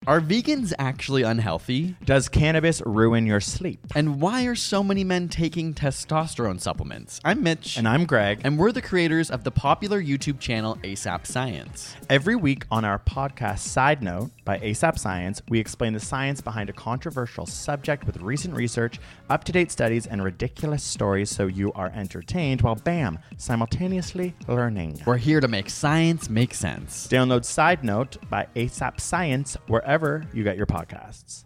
Are vegans actually unhealthy? Does cannabis ruin your sleep? And why are so many men taking testosterone supplements? I'm Mitch. And I'm Greg. And we're the creators of the popular YouTube channel ASAP Science. Every week on our podcast Side Note by ASAP Science, we explain the science behind a controversial subject with recent research, up-to-date studies, and ridiculous stories so you are entertained while, bam, simultaneously learning. We're here to make science make sense. Download Side Note by ASAP Science wherever you get your podcasts.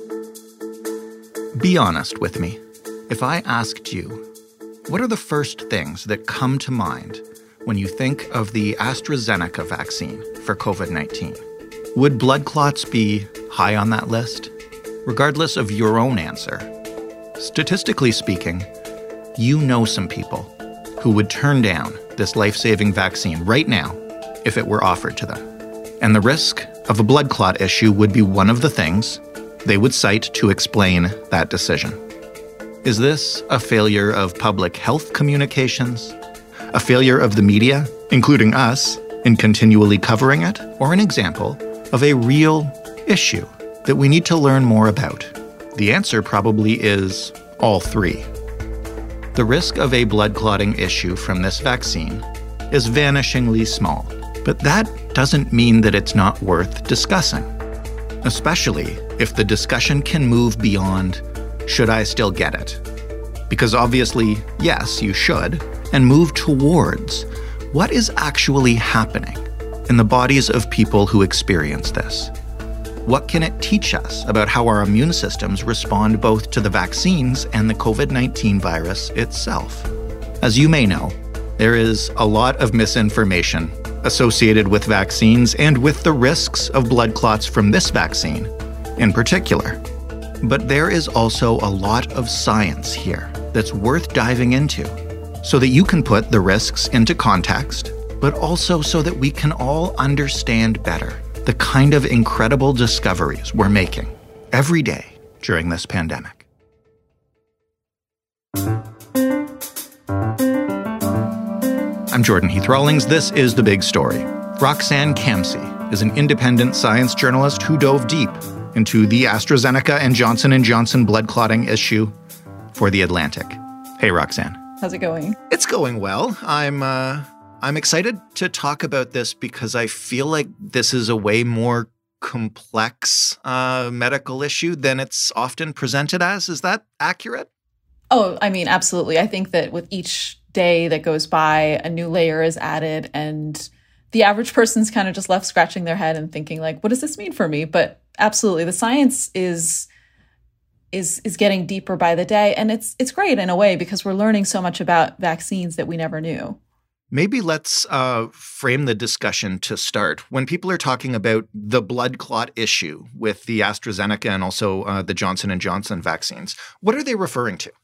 Be honest with me. If I asked you, what are the first things that come to mind when you think of the AstraZeneca vaccine for COVID-19? Would blood clots be high on that list? Regardless of your own answer, statistically speaking, you know some people who would turn down this life-saving vaccine right now if it were offered to them. And the risk of a blood clot issue would be one of the things they would cite to explain that decision. Is this a failure of public health communications? A failure of the media, including us, in continually covering it? Or an example of a real issue that we need to learn more about? The answer probably is all three. The risk of a blood clotting issue from this vaccine is vanishingly small, but that doesn't mean that it's not worth discussing, especially if the discussion can move beyond, should I still get it? Because obviously, yes, you should, and move towards what is actually happening in the bodies of people who experience this. What can it teach us about how our immune systems respond both to the vaccines and the COVID-19 virus itself? As you may know, there is a lot of misinformation associated with vaccines and with the risks of blood clots from this vaccine in particular. But there is also a lot of science here that's worth diving into so that you can put the risks into context, but also so that we can all understand better the kind of incredible discoveries we're making every day during this pandemic. I'm Jordan Heath Rawlings. This is The Big Story. Roxanne Kamsey is an independent science journalist who dove deep into the AstraZeneca and Johnson & Johnson blood clotting issue for The Atlantic. Hey, Roxanne. How's it going? It's going well. I'm excited to talk about this because I feel like this is a way more complex medical issue than it's often presented as. Is that accurate? Oh, I mean, absolutely. I think that with each day that goes by, a new layer is added, and the average person's kind of just left scratching their head and thinking, like, what does this mean for me? But absolutely, the science is getting deeper by the day, and it's great in a way because we're learning so much about vaccines that we never knew. Maybe let's frame the discussion to start. When people are talking about the blood clot issue with the AstraZeneca and also the Johnson & Johnson vaccines, what are they referring to?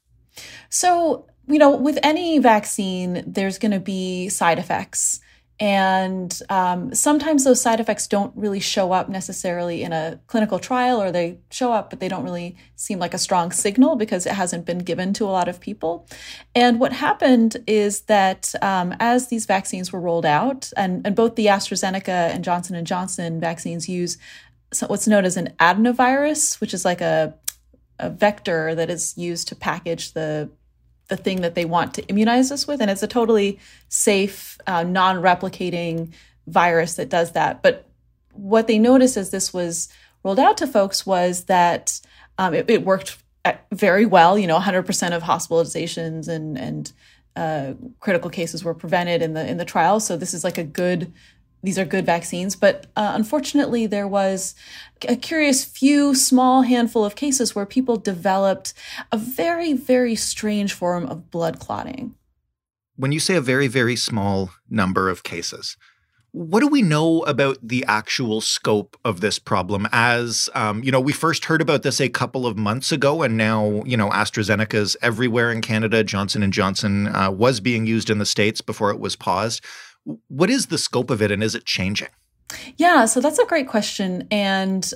So, with any vaccine, there's going to be side effects. And sometimes those side effects don't really show up necessarily in a clinical trial, or they show up, but they don't really seem like a strong signal because it hasn't been given to a lot of people. And what happened is that as these vaccines were rolled out, and both the AstraZeneca and Johnson & Johnson vaccines use what's known as an adenovirus, which is like a vector that is used to package the thing that they want to immunize us with. And it's a totally safe, non-replicating virus that does that. But what they noticed as this was rolled out to folks was that it worked very well. 100% of hospitalizations and critical cases were prevented in the trial. So this is like these are good vaccines. But unfortunately, there was a curious small handful of cases where people developed a very, very strange form of blood clotting. When you say a very, very small number of cases, what do we know about the actual scope of this problem? As, we first heard about this a couple of months ago, and now, AstraZeneca is everywhere in Canada. Johnson & Johnson was being used in the States before it was paused. What is the scope of it, and is it changing? Yeah, so that's a great question. And,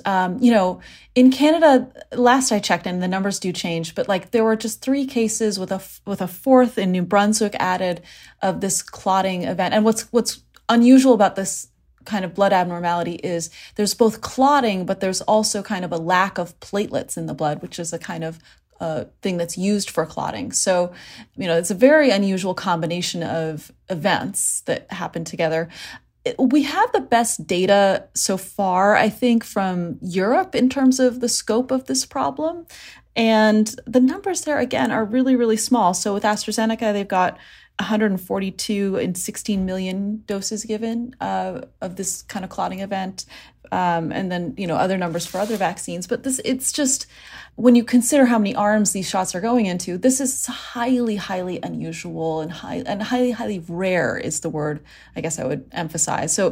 in Canada, last I checked, and the numbers do change, but there were just 3 cases with a fourth in New Brunswick added of this clotting event. And what's unusual about this kind of blood abnormality is there's both clotting, but there's also kind of a lack of platelets in the blood, which is a kind of thing that's used for clotting. So, it's a very unusual combination of events that happen together. We have the best data so far, I think, from Europe in terms of the scope of this problem. And the numbers there, again, are really, really small. So with AstraZeneca, they've got 142 and 16 million doses given of this kind of clotting event. And then, other numbers for other vaccines. But it's just, when you consider how many arms these shots are going into, this is highly, highly unusual and highly, highly rare is the word I guess I would emphasize. So,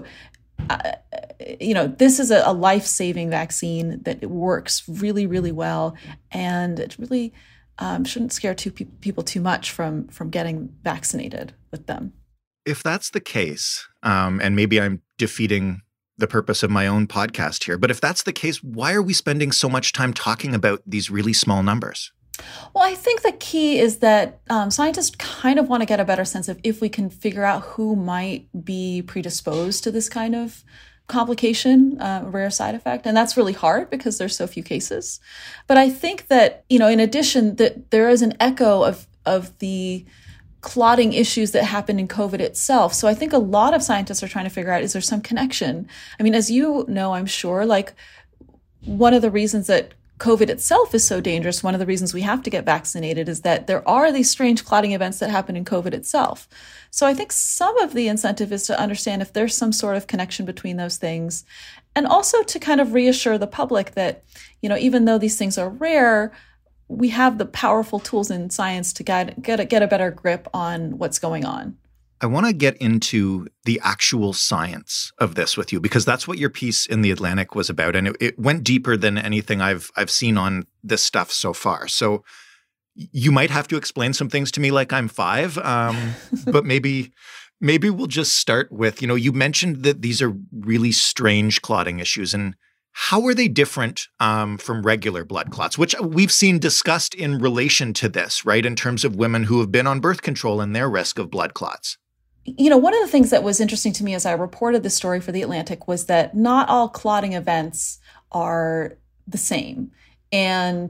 this is a life-saving vaccine that works really, really well. And it really shouldn't scare people too much from getting vaccinated with them. If that's the case, and maybe I'm defeating the purpose of my own podcast here, but if that's the case, why are we spending so much time talking about these really small numbers? Well, I think the key is that scientists kind of want to get a better sense of if we can figure out who might be predisposed to this kind of complication, rare side effect. And that's really hard because there's so few cases. But I think that, in addition, that there is an echo of the clotting issues that happened in COVID itself. So I think a lot of scientists are trying to figure out, is there some connection? I mean, as you know, I'm sure, one of the reasons that COVID itself is so dangerous, one of the reasons we have to get vaccinated is that there are these strange clotting events that happen in COVID itself. So I think some of the incentive is to understand if there's some sort of connection between those things, and also to kind of reassure the public that, even though these things are rare, we have the powerful tools in science to get a better grip on what's going on. I want to get into the actual science of this with you, because that's what your piece in The Atlantic was about. And it went deeper than anything I've seen on this stuff so far. So you might have to explain some things to me like I'm 5, but maybe we'll just start with, you mentioned that these are really strange clotting issues. And how are they different from regular blood clots, which we've seen discussed in relation to this, right, in terms of women who have been on birth control and their risk of blood clots? One of the things that was interesting to me as I reported this story for The Atlantic was that not all clotting events are the same. And,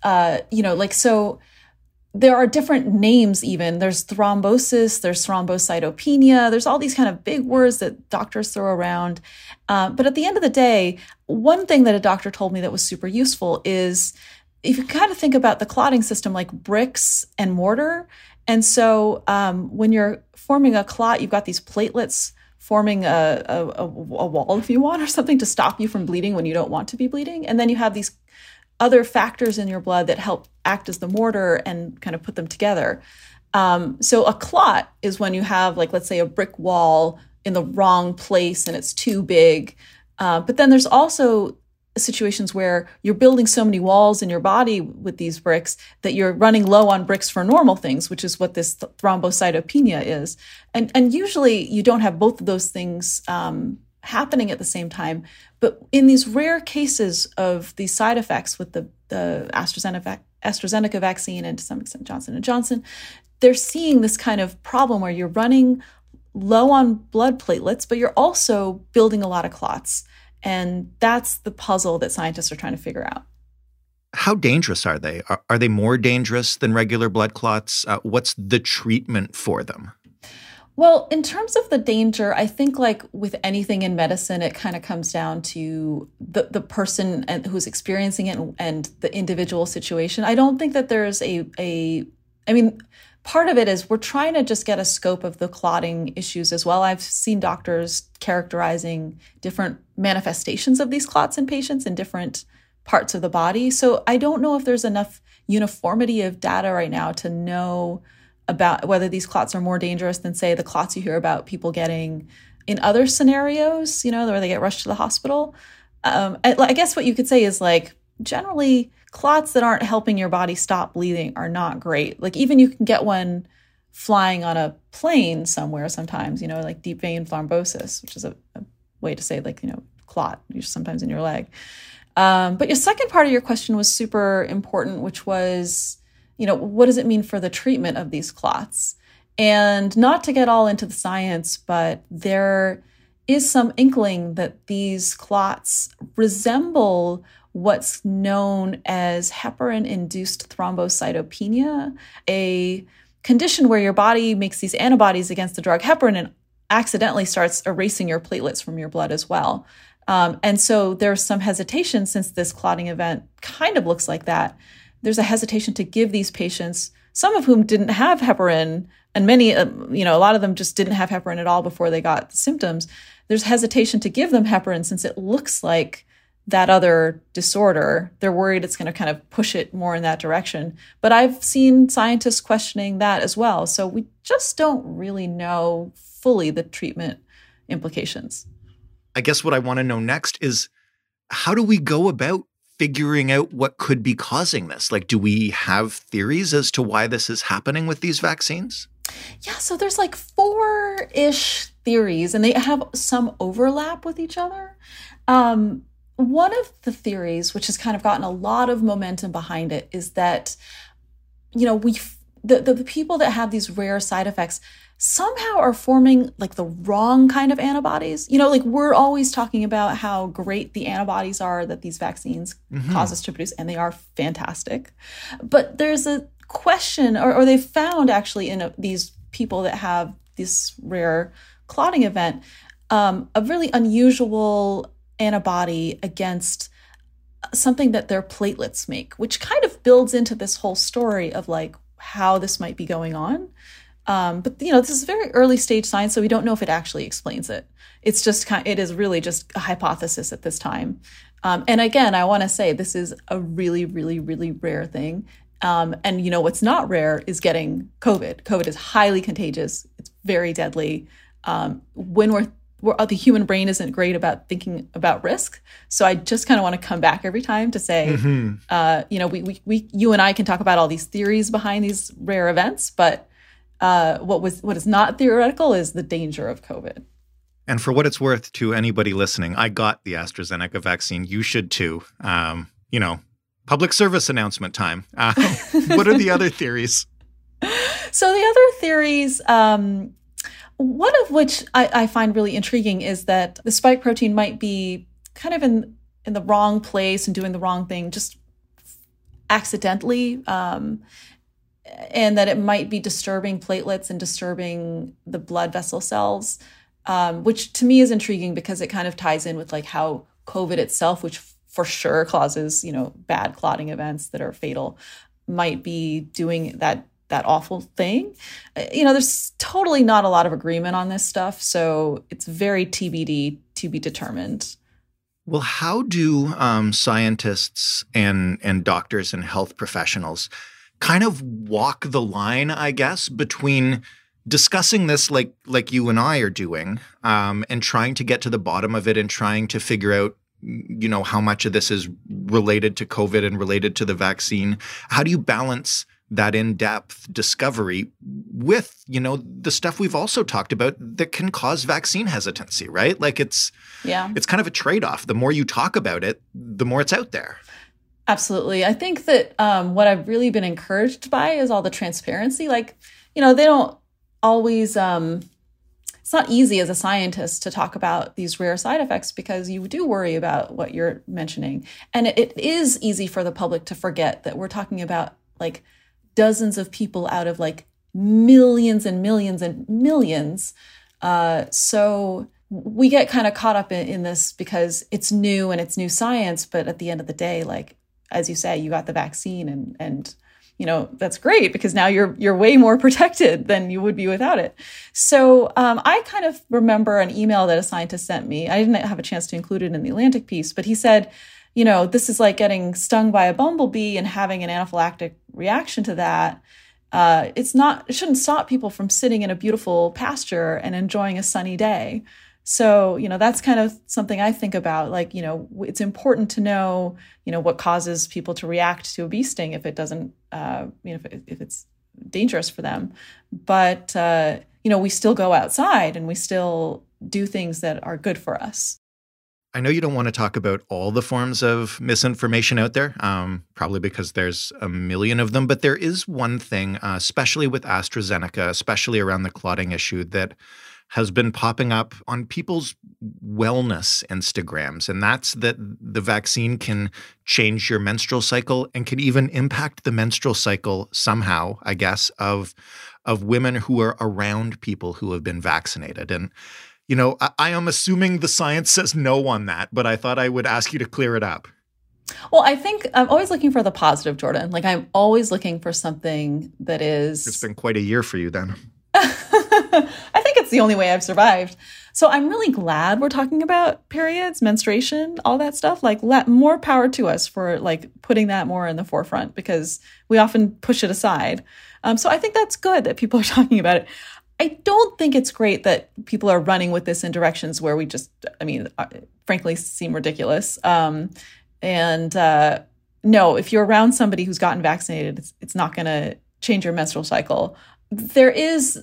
so there are different names even. There's thrombosis, there's thrombocytopenia, there's all these kind of big words that doctors throw around. But at the end of the day, one thing that a doctor told me that was super useful is if you kind of think about the clotting system like bricks and mortar. And so when you're forming a clot, you've got these platelets forming a wall, if you want, or something to stop you from bleeding when you don't want to be bleeding. And then you have these other factors in your blood that help act as the mortar and kind of put them together. So a clot is when you have, let's say, a brick wall in the wrong place and it's too big. But then there's also situations where you're building so many walls in your body with these bricks that you're running low on bricks for normal things, which is what this thrombocytopenia is. And usually you don't have both of those things happening at the same time. But in these rare cases of these side effects with the AstraZeneca vaccine and to some extent Johnson & Johnson, they're seeing this kind of problem where you're running low on blood platelets, but you're also building a lot of clots. And that's the puzzle that scientists are trying to figure out. How dangerous are they? Are they more dangerous than regular blood clots? What's the treatment for them? Well, in terms of the danger, I think with anything in medicine, it kind of comes down to the person who's experiencing it and the individual situation. I don't think that there's part of it is we're trying to just get a scope of the clotting issues as well. I've seen doctors characterizing different manifestations of these clots in patients in different parts of the body. So I don't know if there's enough uniformity of data right now to know about whether these clots are more dangerous than, say, the clots you hear about people getting in other scenarios, where they get rushed to the hospital. I guess what you could say is generally clots that aren't helping your body stop bleeding are not great. Even you can get one flying on a plane somewhere sometimes, deep vein thrombosis, which is a way to say clot sometimes in your leg. But your second part of your question was super important, which was, what does it mean for the treatment of these clots? And not to get all into the science, but there is some inkling that these clots resemble what's known as heparin-induced thrombocytopenia, a condition where your body makes these antibodies against the drug heparin and accidentally starts erasing your platelets from your blood as well. And so there's some hesitation, since this clotting event kind of looks like that. There's a hesitation to give these patients, some of whom didn't have heparin, and many, a lot of them just didn't have heparin at all before they got the symptoms. There's hesitation to give them heparin since it looks like that other disorder. They're worried it's going to kind of push it more in that direction. But I've seen scientists questioning that as well. So we just don't really know fully the treatment implications. I guess what I want to know next is, how do we go about figuring out what could be causing this? Like, do we have theories as to why this is happening with these vaccines? Yeah, so there's like 4-ish theories, and they have some overlap with each other. One of the theories, which has kind of gotten a lot of momentum behind it, is that, the people that have these rare side effects somehow are forming like the wrong kind of antibodies. Like we're always talking about how great the antibodies are that these vaccines cause us to produce, and they are fantastic. But there's a question, or they've found actually in these people that have this rare clotting event, a really unusual antibody against something that their platelets make, which kind of builds into this whole story of like how this might be going on. But this is very early stage science, so we don't know if it actually explains it. It's just it is really just a hypothesis at this time. And again, I want to say this is a really, really, really rare thing. And what's not rare is getting COVID. COVID is highly contagious. It's very deadly. When the human brain isn't great about thinking about risk. So I just kind of want to come back every time to say, you and I can talk about all these theories behind these rare events, but what is not theoretical is the danger of COVID. And for what it's worth to anybody listening, I got the AstraZeneca vaccine. You should too. Public service announcement time. What are the other theories? So the other theories, one of which I find really intriguing, is that the spike protein might be kind of in the wrong place and doing the wrong thing just accidentally, and that it might be disturbing platelets and disturbing the blood vessel cells, which to me is intriguing because it kind of ties in with like how COVID itself, which for sure causes, bad clotting events that are fatal, might be doing that awful thing. There's totally not a lot of agreement on this stuff, so it's very TBD, to be determined. Well, how do scientists and doctors and health professionals kind of walk the line, I guess, between discussing this like you and I are doing, and trying to get to the bottom of it and trying to figure out, how much of this is related to COVID and related to the vaccine? How do you balance that in-depth discovery with, the stuff we've also talked about that can cause vaccine hesitancy, right? Like it's kind of a trade-off. The more you talk about it, the more it's out there. Absolutely. I think that what I've really been encouraged by is all the transparency. Like, they don't always, it's not easy as a scientist to talk about these rare side effects because you do worry about what you're mentioning. And it is easy for the public to forget that we're talking about like dozens of people out of like millions and millions and millions. So we get kind of caught up in this because it's new and it's new science. But at the end of the day, like, as you say, you got the vaccine and that's great because now you're way more protected than you would be without it. So I kind of remember an email that a scientist sent me. I didn't have a chance to include it in the Atlantic piece, but he said, this is like getting stung by a bumblebee and having an anaphylactic reaction to that. It shouldn't stop people from sitting in a beautiful pasture and enjoying a sunny day. So, that's kind of something I think about. Like, it's important to know, what causes people to react to a bee sting if it doesn't, if it's dangerous for them. But, we still go outside and we still do things that are good for us. I know you don't want to talk about all the forms of misinformation out there, probably because there's a million of them. But there is one thing, especially with AstraZeneca, especially around the clotting issue, that has been popping up on people's wellness Instagrams, and that's that the vaccine can change your menstrual cycle and can even impact the menstrual cycle somehow, I guess, of women who are around people who have been vaccinated. And, I am assuming the science says no on that, but I thought I would ask you to clear it up. Well, I think I'm always looking for the positive, Jordan. Like, I'm always looking for something that is... It's been quite a year for you then. I think it's the only way I've survived. So I'm really glad we're talking about periods, menstruation, all that stuff. Like, more power to us for like putting that more in the forefront, because we often push it aside. So I think that's good that people are talking about it. I don't think it's great that people are running with this in directions where we just, frankly, seem ridiculous. No, if you're around somebody who's gotten vaccinated, it's not going to change your menstrual cycle. There is,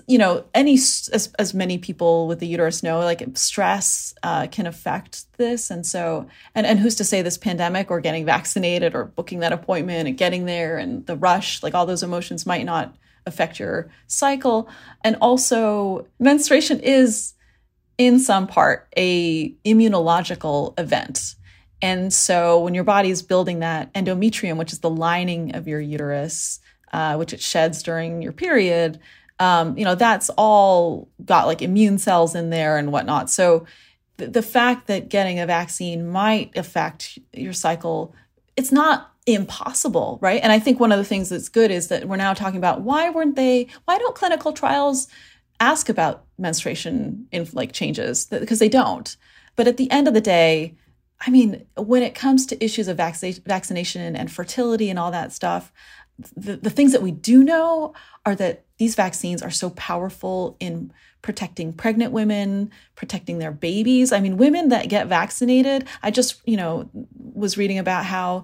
as many people with the uterus know, like stress can affect this. And so, and who's to say this pandemic or getting vaccinated or booking that appointment and getting there and the rush, like all those emotions might not affect your cycle. And also menstruation is in some part a immunological event. And so when your body is building that endometrium, which is the lining of your uterus, which it sheds during your period, that's all got like immune cells in there and whatnot. So the fact that getting a vaccine might affect your cycle, it's not impossible, right? And I think one of the things that's good is that we're now talking about why don't clinical trials ask about menstruation in like changes? Because they don't. But at the end of the day, when it comes to issues of vaccination and fertility and all that stuff, the things that we do know are that these vaccines are so powerful in protecting pregnant women, protecting their babies. Women that get vaccinated, I just, was reading about how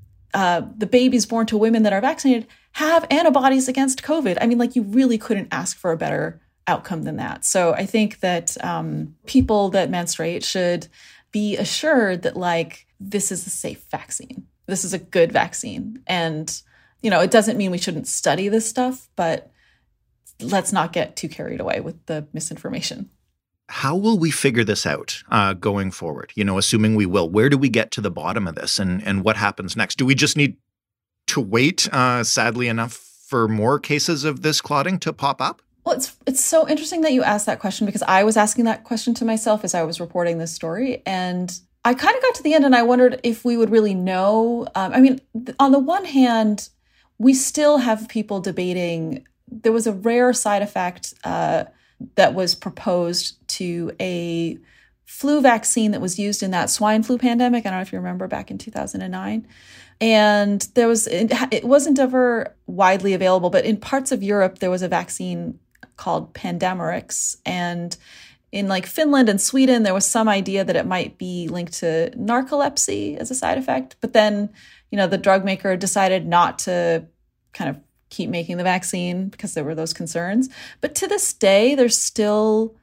the babies born to women that are vaccinated have antibodies against COVID. You really couldn't ask for a better outcome than that. So I think that people that menstruate should be assured that like, this is a safe vaccine. This is a good vaccine. And, it doesn't mean we shouldn't study this stuff, but let's not get too carried away with the misinformation. How will we figure this out going forward? Assuming we will, where do we get to the bottom of this and what happens next? Do we just need to wait, sadly enough, for more cases of this clotting to pop up? Well, it's so interesting that you asked that question, because I was asking that question to myself as I was reporting this story. And I kind of got to the end and I wondered if we would really know. On the one hand, we still have people debating. There was a rare side effect that was proposed to a flu vaccine that was used in that swine flu pandemic. I don't know if you remember, back in 2009. And it wasn't ever widely available, but in parts of Europe, there was a vaccine called Pandemrix. And in like Finland and Sweden, there was some idea that it might be linked to narcolepsy as a side effect. But then, the drug maker decided not to kind of keep making the vaccine because there were those concerns. But to this day, there's still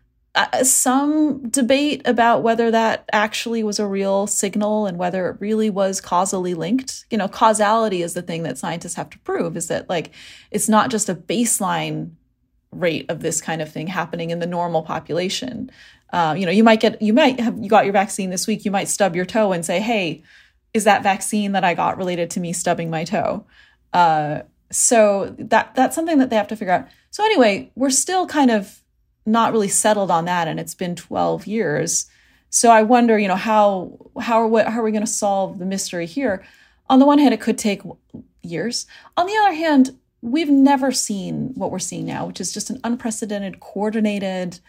some debate about whether that actually was a real signal and whether it really was causally linked. Causality is the thing that scientists have to prove, is that like, it's not just a baseline rate of this kind of thing happening in the normal population. You got your vaccine this week, you might stub your toe and say, hey, is that vaccine that I got related to me stubbing my toe? So that's something that they have to figure out. So anyway, we're still kind of not really settled on that, and it's been 12 years. So I wonder, how are we going to solve the mystery here? On the one hand, it could take years. On the other hand, we've never seen what we're seeing now, which is just an unprecedented, coordinated,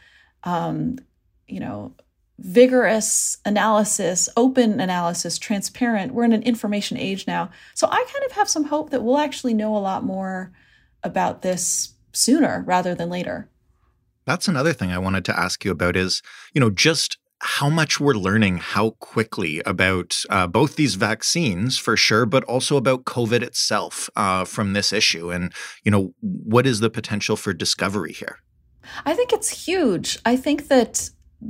vigorous analysis, open analysis, transparent. We're in an information age now. So I kind of have some hope that we'll actually know a lot more about this sooner rather than later. That's another thing I wanted to ask you about is, just how much we're learning, how quickly about both these vaccines for sure, but also about COVID itself from this issue. And, what is the potential for discovery here? I think it's huge. I think that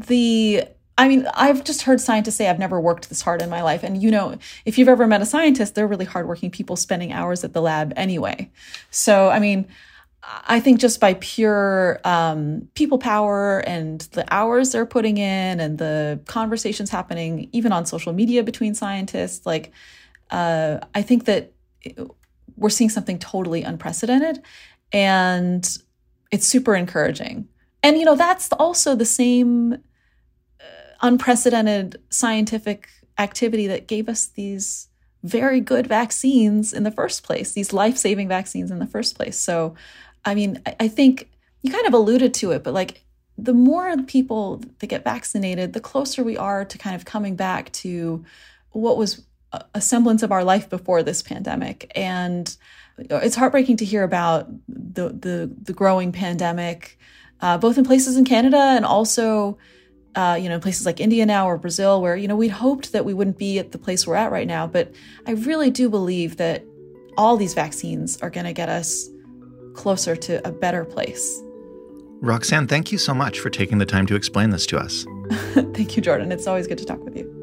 I've just heard scientists say I've never worked this hard in my life. And, if you've ever met a scientist, they're really hardworking people spending hours at the lab anyway. So, I think just by pure people power and the hours they're putting in and the conversations happening even on social media between scientists, like I think that we're seeing something totally unprecedented, and it's super encouraging. And, that's also the same unprecedented scientific activity that gave us these very good vaccines in the first place, these life-saving vaccines in the first place. So, I mean, I think you kind of alluded to it, but like the more people that get vaccinated, the closer we are to kind of coming back to what was a semblance of our life before this pandemic. And it's heartbreaking to hear about the growing pandemic, both in places in Canada and also, in places like India now or Brazil, where, we'd hoped that we wouldn't be at the place we're at right now. But I really do believe that all these vaccines are going to get us closer to a better place. Roxanne, thank you so much for taking the time to explain this to us. Thank you, Jordan. It's always good to talk with you.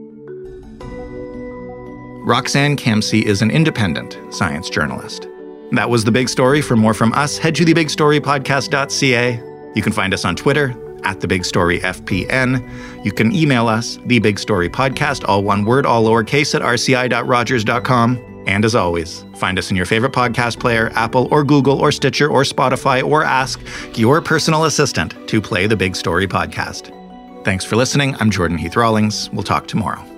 Roxanne Kamsey is an independent science journalist. That was The Big Story. For more from us, head to thebigstorypodcast.ca. You can find us on Twitter @TheBigStoryFPN. You can email us, thebigstorypodcast, all one word, all lowercase, at rci.rogers.com. And as always, find us in your favorite podcast player, Apple or Google or Stitcher or Spotify, or ask your personal assistant to play The Big Story Podcast. Thanks for listening. I'm Jordan Heath Rawlings. We'll talk tomorrow.